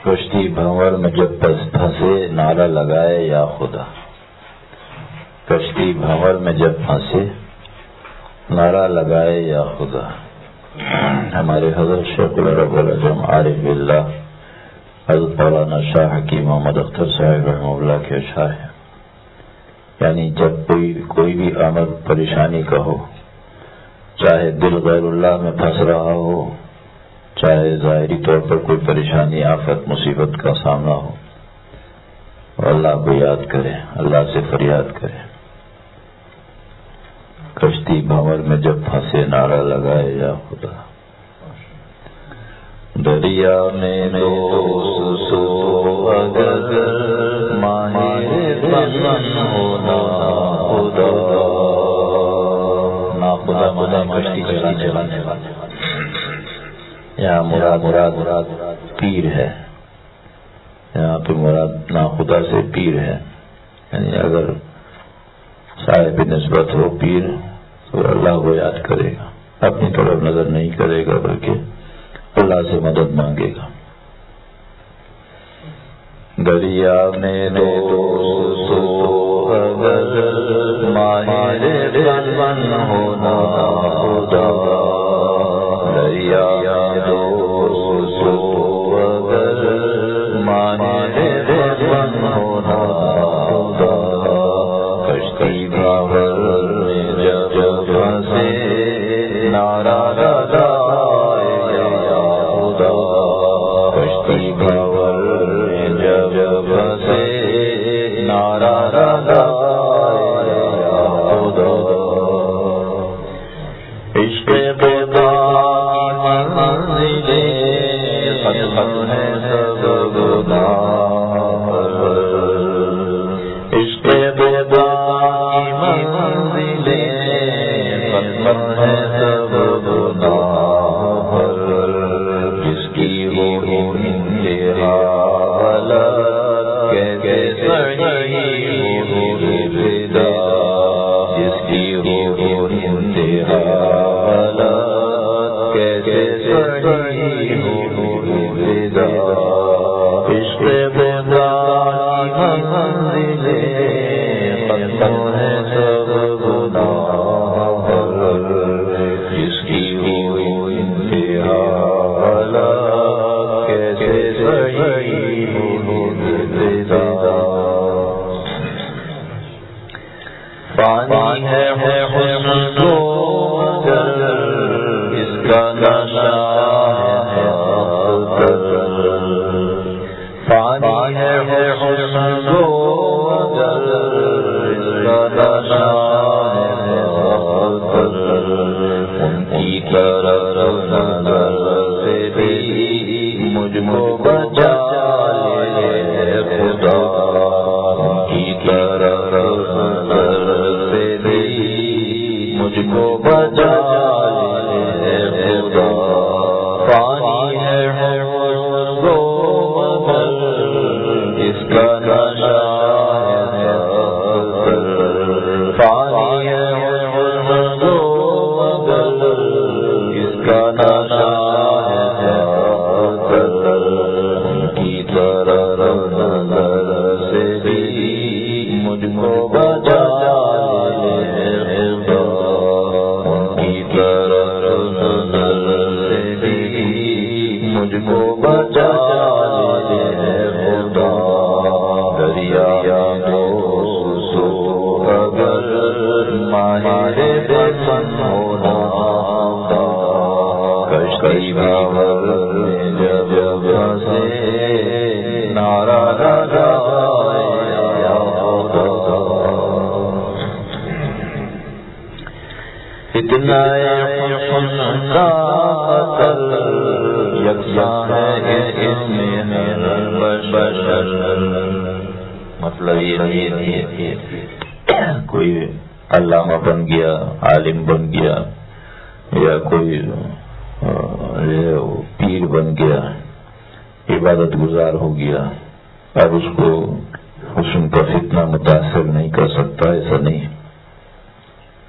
کشتی بھنور میں جب پھنسے نعرہ لگائے یا خدا. کشتی بھنور میں جب پھنسے نعرہ لگائے یا خدا. ہمارے حضرت شیخ العرب العظم عارف باللہ حضرت مولانا شاہ حکیم محمد اختر صاحب رحمہ اللہ کے اشعار ہیں. یعنی جب کوئی بھی آمد پریشانی کا ہو، چاہے دل غیر اللہ میں پھنس رہا ہو، چاہے ظاہری طور پر کوئی پریشانی آفت مصیبت کا سامنا ہو، اور اللہ کو یاد کرے، اللہ سے فریاد کرے. کشتی بھنور میں جب پھنسے نعرہ لگائے یا خدا. دریا میں دوست تو اگر ماہر بن ہونا خدا. نا خدا منا کشتی چلانے والے. یہاں مراد پیر ہے. یہاں پہ مراد نا خدا سے پیر ہے. یعنی اگر صاحب نسبت ہو پیر تو اللہ کو یاد کرے گا، اپنی طرف نظر نہیں کرے گا بلکہ اللہ سے مدد مانگے گا. دریا میں دوست تو اگر ماہر بن ہونا خدا. دریا میں دوست تو اگر ماہر بن ہونا خدا. کشتی بھنور میں جب پھنسے نعرہ لگائے یا خدا. کشتی بھنور میں جب پھنسے نعرہ لگائے یا خدا. عشق خدا کی منزلیں ختم ہے سب گناہ. عشق خدا کی منزلیں ختم ہے سب گناہ. جس کی ہو انتہا حالت کیسے سہی ہو فدا. جس کی ہو انتہا حالت کیسے سہی ہو فدا. عشق خدا کی منزلیں ختم ہے سب گناہ. جس کی ہو انتہا حالت کیسے سہی ہو فدا. پانی ہے حسن تو اگر اس کا نشہ ہے اختر. پانی ہے حسن تو اگر اس کا نشہ ہے اختر. ان کی طرف نظر سے بھی مجھ کو بچا لے خدا. ان کی طرف نظر سے بھی مجھ کو بچا لے خدا. پانی ہے حسن تو اگر اس کا نشہ ہے اختر. پانی ہے حسن تو اگر اس کا نشہ ہے اختر. ان کی طرف نظر سے بھی مجھ کو بچا لے خدا. ان کی طرف نظر سے بھی مجھ کو بچا لے خدا. دریا دوست تو اگر ماہر بن ہونا خدا. کشتی بھنور میں جب پھنسے نعرہ لگائے یا خدا. اتنا حسن کا قتل یکساں ہے اس میں بشر. مطلب یہ نہیں کوئی علامہ بن گیا، عالم بن گیا، یا کوئی پیر بن گیا، عبادت گزار ہو گیا، اب اس کو حسن کا فتنہ متاثر نہیں کر سکتا. ایسا نہیں،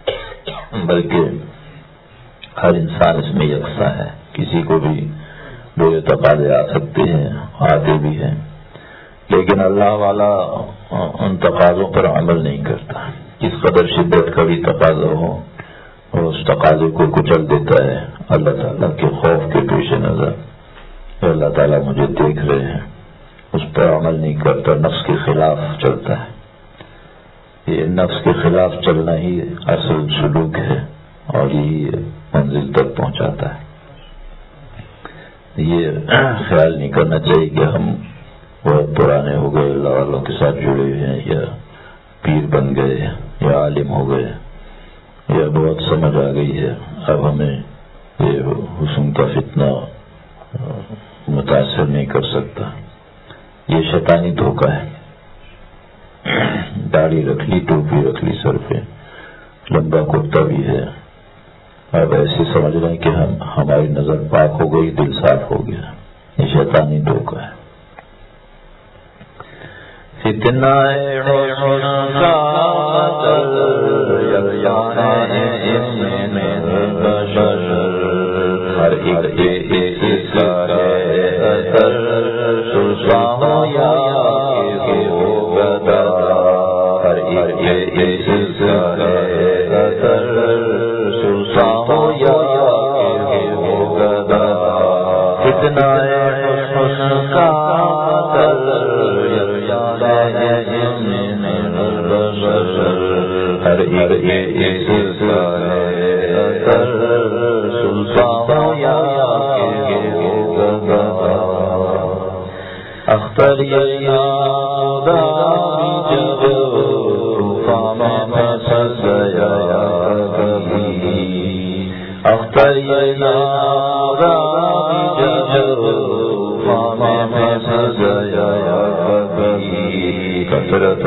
بلکہ ہر انسان اس میں یکساں ہے. کسی کو بھی برے تقاضے آ سکتے ہیں، آتے بھی ہیں، لیکن اللہ والا ان تقاضوں پر عمل نہیں کرتا۔ اس قدر شدت کا بھی تقاضا ہو اور اس تقاضے کو کچل دیتا ہے اللہ تعالیٰ کے خوف کے پیش نظر کہ اللہ تعالیٰ مجھے دیکھ رہے ہیں، اس پر عمل نہیں کرتا، نفس کے خلاف چلتا ہے۔ یہ نفس کے خلاف چلنا ہی اصل سلوک ہے اور یہی منزل تک پہنچاتا ہے۔ یہ خیال نہیں کرنا چاہیے کہ ہم بہت پرانے ہو گئے، اللہ والوں کے ساتھ جڑے ہوئے ہیں، یا پیر بن گئے، یا عالم ہو گئے، یا بہت سمجھ آ گئی ہے، اب ہمیں یہ حسن کا فتنہ متاثر نہیں کر سکتا۔ یہ شیطانی دھوکہ ہے۔ داڑھی رکھ لی، ٹوپی رکھ لی سر پہ، لمبا کرتا بھی ہے، اب ایسے سمجھ رہے ہیں کہ ہماری نظر پاک ہو گئی، دل صاف ہو گیا۔ یہ شیطانی دھوکہ ہے۔ فتنہ حسن کا ہر ایک کا اتنا حسن کا ہر اختر کثرت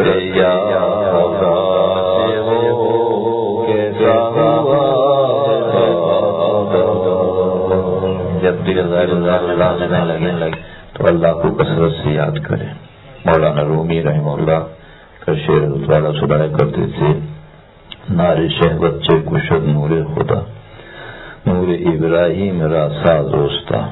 جب دل لگنے لگے تو اللہ کو کثرت سے یاد کرے۔ مولانا رومی رحمہ اللہ کا شعر والا سنایا کرتے تھے، نار شہوت چے کشد نور خدا، نور ابراہیم را ساز اوستا۔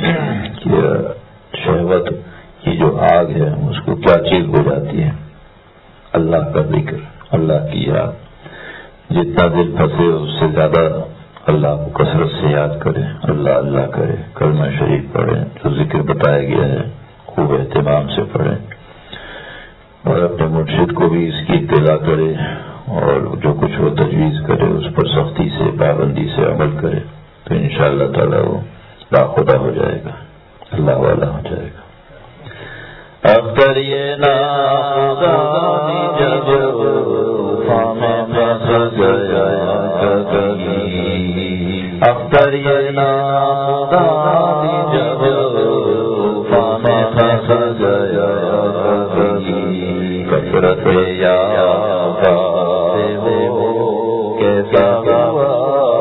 شہوت کی جو آگ ہے اس کو کیا چیز ہو جاتی ہے؟ اللہ کا ذکر، اللہ کی یاد۔ جتنا دل پھنسے اس سے زیادہ اللہ کو کثرت سے یاد کرے، اللہ اللہ کرے، کلمہ شریف پڑھے، جو ذکر بتایا گیا ہے خوب اہتمام سے پڑھے، اور اپنے مرشد کو بھی اس کی اطلاع کرے، اور جو کچھ وہ تجویز کرے اس پر سختی سے، پابندی سے عمل کرے، تو انشاءاللہ تعالیٰ وہ باخدا ہو جائے گا، اللہ والا ہو جائے گا۔ اختر یہ ناخدا جب میں پھنس گیا کبھی، اختر یہ ناخدا جب میں پھنس گیا کبھی، کثرت یاد سے وہ کیسا ہوا،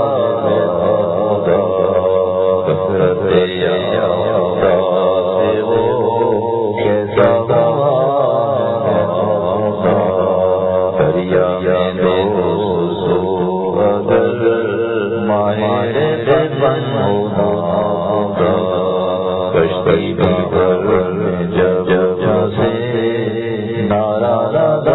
کثرت یاد سے وہ کیسا ہوا، دریا میں دوستو اگر ماہر بن ہوتا، کشتی پر جب سے نارا لگا۔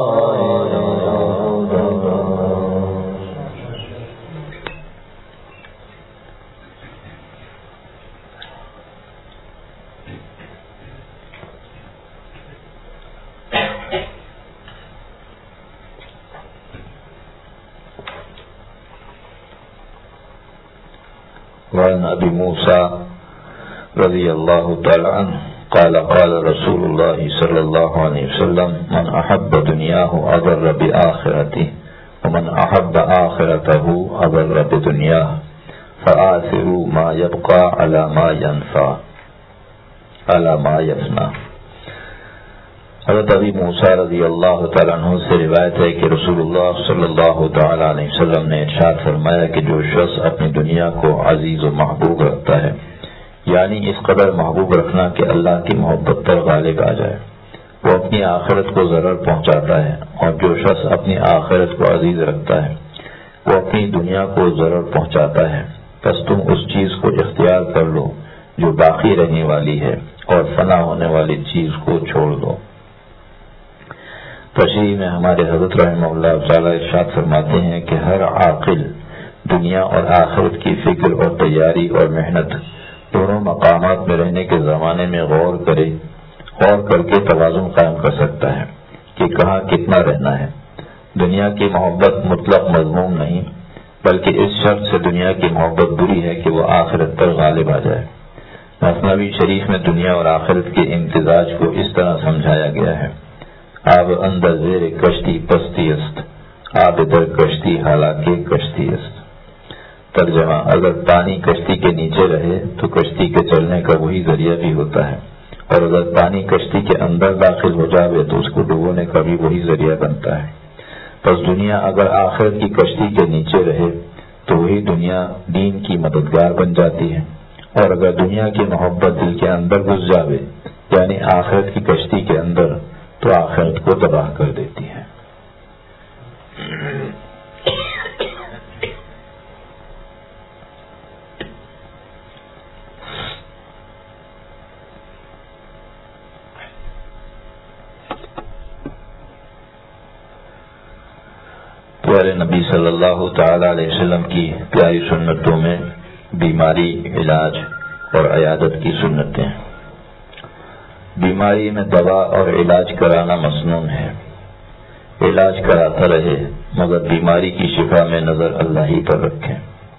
وعن ابي موسى رضي الله تعالى عنه قال قال رسول الله صلى الله عليه وسلم من احب دنياه اضر باخرته ومن احب اخرته اضر بدنياه فآثروا ما يبقى على ما ينفع على ما يفنى۔ حضرت ابی موسیٰ رضی اللہ تعالیٰ عنہ سے روایت ہے کہ رسول اللہ صلی اللہ تعالیٰ علیہ وسلم نے ارشاد فرمایا کہ جو شخص اپنی دنیا کو عزیز و محبوب رکھتا ہے، یعنی اس قدر محبوب رکھنا کہ اللہ کی محبت پر غالب آ جائے، وہ اپنی آخرت کو ضرر پہنچاتا ہے، اور جو شخص اپنی آخرت کو عزیز رکھتا ہے وہ اپنی دنیا کو ضرر پہنچاتا ہے۔ بس تم اس چیز کو اختیار کر لو جو باقی رہنے والی ہے اور فنا ہونے والی چیز کو چھوڑ دو۔ تشریح میں ہمارے حضرت رحمہ اللہ تعالی ارشاد فرماتے ہیں کہ ہر عاقل دنیا اور آخرت کی فکر اور تیاری اور محنت دونوں مقامات میں رہنے کے زمانے میں غور کر کے توازن قائم کر سکتا ہے کہ کہاں کتنا رہنا ہے۔ دنیا کی محبت مطلق مضموم نہیں، بلکہ اس شرط سے دنیا کی محبت بری ہے کہ وہ آخرت پر غالب آ جائے۔ مثنوی شریف میں دنیا اور آخرت کے امتزاج کو اس طرح سمجھایا گیا ہے: آب اندر زیر کشتی پستی است، آب در کشتی حالانکہ کشتی است۔ ترجمہ: اگر پانی کشتی کے نیچے رہے تو کشتی کے چلنے کا وہی ذریعہ بھی ہوتا ہے، اور اگر پانی کشتی کے اندر داخل ہو جائے تو اس کو ڈبونے کا بھی وہی ذریعہ بنتا ہے۔ پس دنیا اگر آخرت کی کشتی کے نیچے رہے تو وہی دنیا دین کی مددگار بن جاتی ہے، اور اگر دنیا کی محبت دل کے اندر گھس جاوے یعنی آخرت کی کشتی کے اندر، تو آخرت کو تباہ کر دیتی ہے۔ پیارے نبی صلی اللہ تعالی علیہ وسلم کی پیاری سنتوں میں بیماری، علاج اور عیادت کی سنتیں۔ بیماری میں دوا اور علاج کرانا مسنون ہے۔ علاج کراتا رہے مگر بیماری کی شفا میں نظر اللہ ہی پر رکھیں۔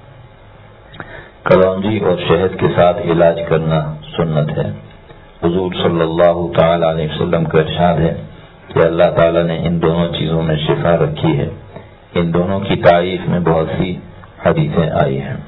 کلونجی اور شہد کے ساتھ علاج کرنا سنت ہے۔ حضور صلی اللہ تعالی علیہ وسلم کا ارشاد ہے کہ اللہ تعالی نے ان دونوں چیزوں میں شفا رکھی ہے۔ ان دونوں کی تعریف میں بہت سی حدیثیں آئی ہیں۔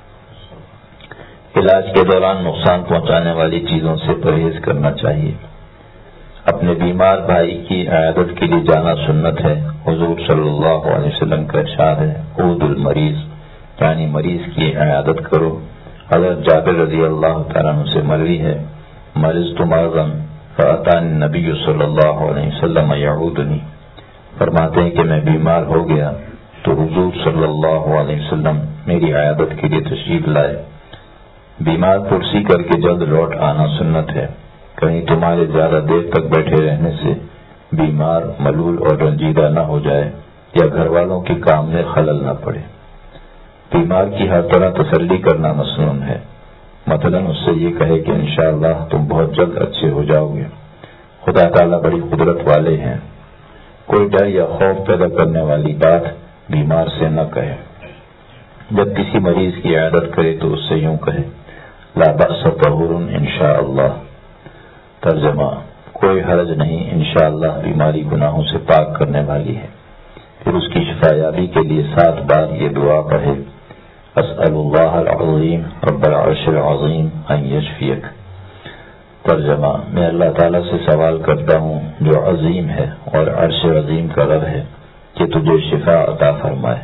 علاج کے دوران نقصان پہنچانے والی چیزوں سے پرہیز کرنا چاہیے۔ اپنے بیمار بھائی کی عیادت کے لیے جانا سنت ہے۔ حضور صلی اللہ علیہ وسلم کا ارشاد ہے: عود المریض، یعنی مریض کی عیادت کرو۔ حضرت جابر رضی اللہ تعالیٰ عنہ سے مروی ہے: مرضت مرضا فاتانی النبی صلی اللہ علیہ وسلم یعودنی، فرماتے ہیں کہ میں بیمار ہو گیا تو حضور صلی اللہ علیہ وسلم میری عیادت کے لیے تشریف لائے۔ بیمار پرسی کر کے جلد لوٹ آنا سنت ہے۔ کہیں تمہارے زیادہ دیر تک بیٹھے رہنے سے بیمار ملول اور رنجیدہ نہ ہو جائے یا گھر والوں کے کام میں خلل نہ پڑے۔ بیمار کی ہر طرح تسلی کرنا مسنون ہے۔ مثلا اس سے یہ کہے کہ انشاءاللہ تم بہت جلد اچھے ہو جاؤ گے، خدا تعالیٰ بڑی قدرت والے ہیں۔ کوئی ڈر یا خوف پیدا کرنے والی بات بیمار سے نہ کہے۔ جب کسی مریض کی عیادت کرے تو اس سے یوں کہے: لا بأس طہور انشاءاللہ۔ ترجمہ: کوئی حرج نہیں، انشاءاللہ بیماری گناہوں سے پاک کرنے والی ہے۔ پھر اس کی شفا یابی کے لیے 7 بار یہ دعا پڑھے: اسأل اللہ العظیم رب العرش العظیم ان یشفیک۔ ترجمہ: میں اللہ تعالیٰ سے سوال کرتا ہوں جو عظیم ہے اور عرش عظیم کا رب ہے کہ تجھے شفا عطا فرمائے۔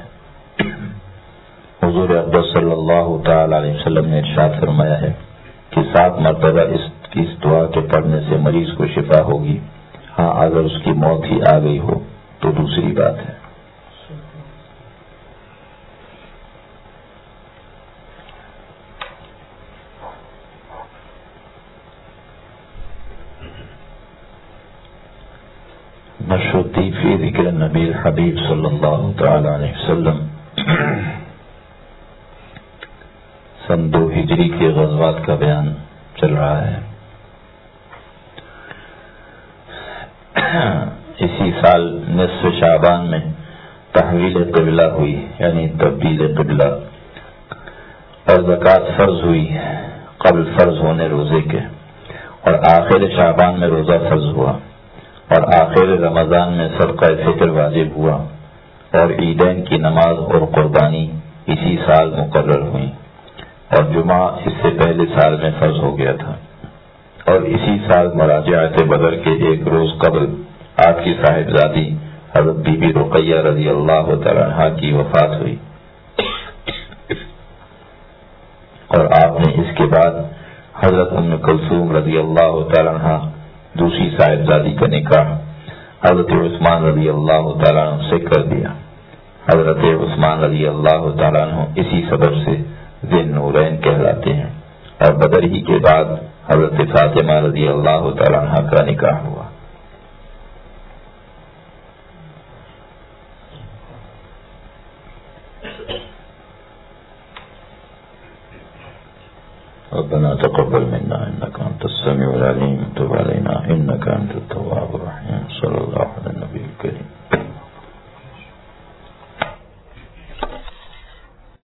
حضور اقدس صلی اللہ تعالی علیہ وسلم نے ارشاد فرمایا ہے کہ 7 مرتبہ اس دعا کے پڑھنے سے مریض کو شفا ہوگی۔ ہاں اگر اس کی موت ہی آ گئی ہو تو دوسری بات ہے۔ مشروطی فی ذکر نبی حبیب صلی اللہ تعالی علیہ وسلم۔ سن 2 ہجری کے غزوات کا بیان چل رہا ہے۔ اسی سال نصف شعبان میں تحویل قبلہ ہوئی، یعنی تبدیل قبلہ، اور زکوٰۃ فرض ہوئی قبل فرض ہونے روزے کے، اور آخر شعبان میں روزہ فرض ہوا، اور آخر رمضان میں صدقہ فطر واجب ہوا، اور عیدین کی نماز اور قربانی اسی سال مقرر ہوئی، اور جمعہ اس سے پہلے سال میں فرض ہو گیا تھا، اور اسی سال مراجعت بدر کے 1 روز قبل آپ کی صاحبزادی حضرت بی بی رقیہ رضی اللہ تعالی عنہا کی وفات ہوئی، اور آپ نے اس کے بعد حضرت ام کلثوم رضی اللہ تعالی عنہا دوسری صاحبزادی کا نکاح حضرت عثمان رضی اللہ تعالیٰ عنہ سے کر دیا۔ حضرت عثمان رضی اللہ تعالیٰ عنہ اسی سبب سے ذی النورین کہلاتے ہیں، اور بدر ہی کے بعد حضرت فاطمہ رضی اللہ تعالیٰ عنہ کا نکاح ہوا. ربنا تقبل منا انك انت السميع العليم وتب علينا انك انت التواب الرحيم.